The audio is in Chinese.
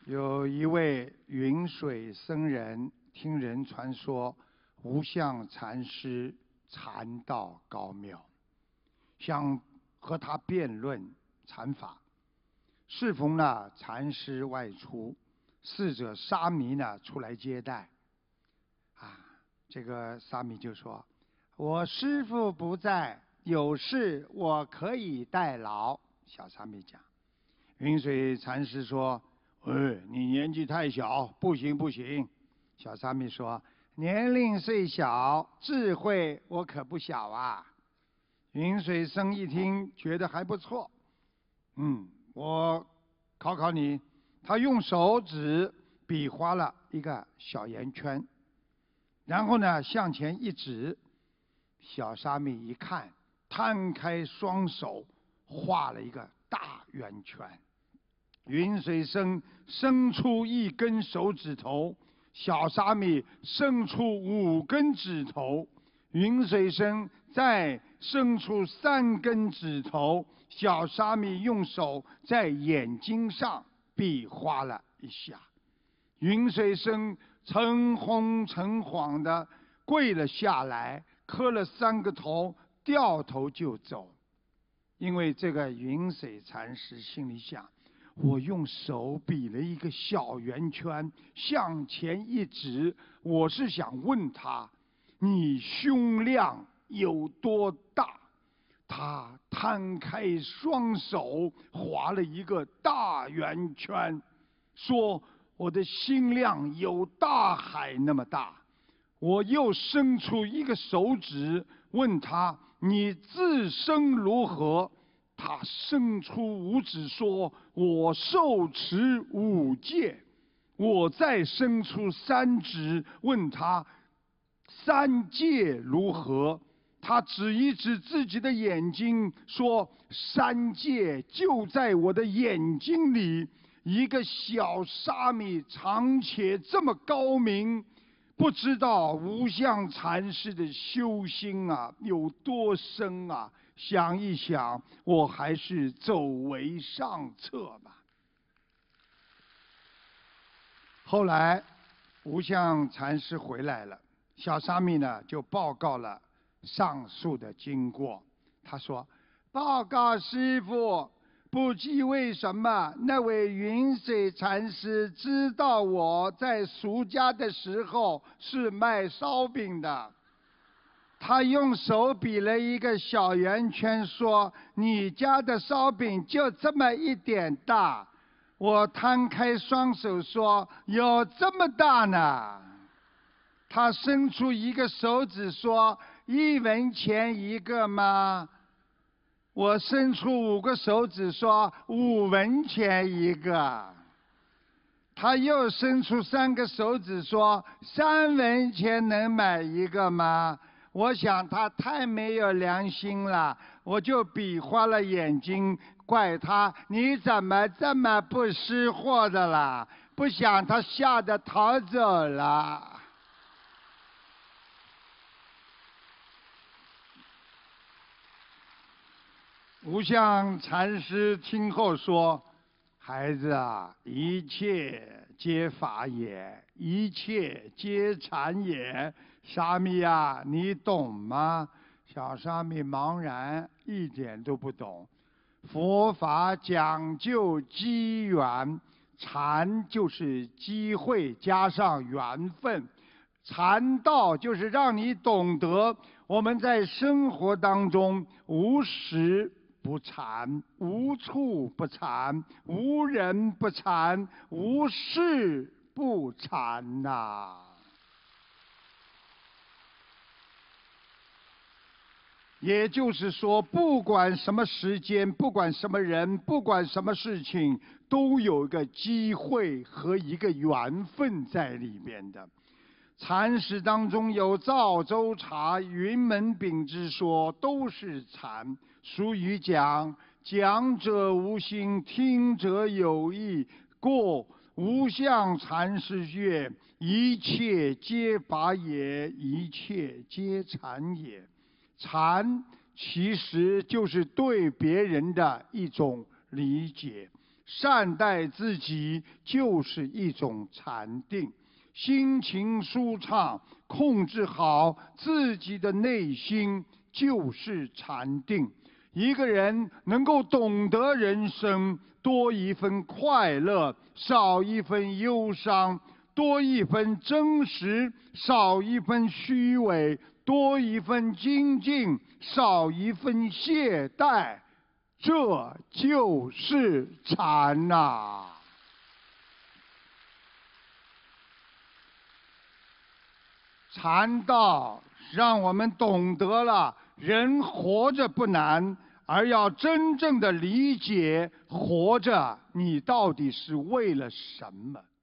有一位云水僧人，听人传说，无相禅师禅道高妙，想和他辩论禅法。适逢呢禅师外出，侍者沙弥呢出来接待。这个沙弥就说：“我师父不在，有事我可以代劳。”小沙弥讲。云水禅师说：“你年纪太小，不行不行。”小沙弥说：“年龄虽小，智慧我可不小啊。”云水僧一听，觉得还不错。我考考你。他用手指比划了一个小圆圈，然后呢向前一指。小沙弥一看，摊开双手画了一个大圆圈。云水僧伸出一根手指头，小沙弥伸出5根指头。云水僧再伸出3根指头，小沙弥用手在眼睛上比划了一下。云水僧诚惶诚惶地跪了下来，磕了3个头，掉头就走。因为这个云水禅师心里想，我用手比了一个小圆圈，向前一指，我是想问他，你胸量有多大？他摊开双手划了一个大圆圈，说我的心量有大海那么大。我又伸出一个手指问他，你自身如何？他伸出5指说，我受持5戒。我再伸出3指问他3戒如何？他指一指自己的眼睛说，3戒就在我的眼睛里。一个小沙弥常且这么高明，不知道无相禅师的修心有多深啊！想一想，我还是走为上策吧。后来无相禅师回来了，小沙弥呢就报告了上述的经过。他说：“报告师父，不知为什么那位云水禅师知道我在俗家的时候是卖烧饼的。他用手比了一个小圆圈，说：你家的烧饼就这么一点大。我摊开双手说：有这么大呢。他伸出一个手指说：1文钱一个吗？我伸出5个手指说5文钱一个。他又伸出3个手指说3文钱能买一个吗？我想他太没有良心了，我就比划了眼睛，怪他你怎么这么不识货的啦？不想他吓得逃走了。无相禅师听后说：“孩子啊，一切皆法也，一切皆禅也。沙弥啊，你懂吗？”小沙弥茫然，一点都不懂。佛法讲究机缘，禅就是机会加上缘分。禅道就是让你懂得，我们在生活当中无时不禅，无处不禅，无人不禅，无事不禅呐。也就是说，不管什么时间，不管什么人，不管什么事情，都有一个机会和一个缘分在里面的。禅史当中有赵州茶、云门饼之说，都是禅。俗语讲：讲者无心，听者有意。过无相禅师曰：一切皆法也，一切皆禅也。禅其实就是对别人的一种理解， 善待自己就是一种禅定，心情舒畅，控制好自己的内心就是禅定。一个人能够懂得人生，多一分快乐，少一分忧伤；多一分真实，少一分虚伪；多一分精进，少一分懈怠。这就是禅呐！禅道让我们懂得了，人活着不难，而要真正的理解活着，你到底是为了什么？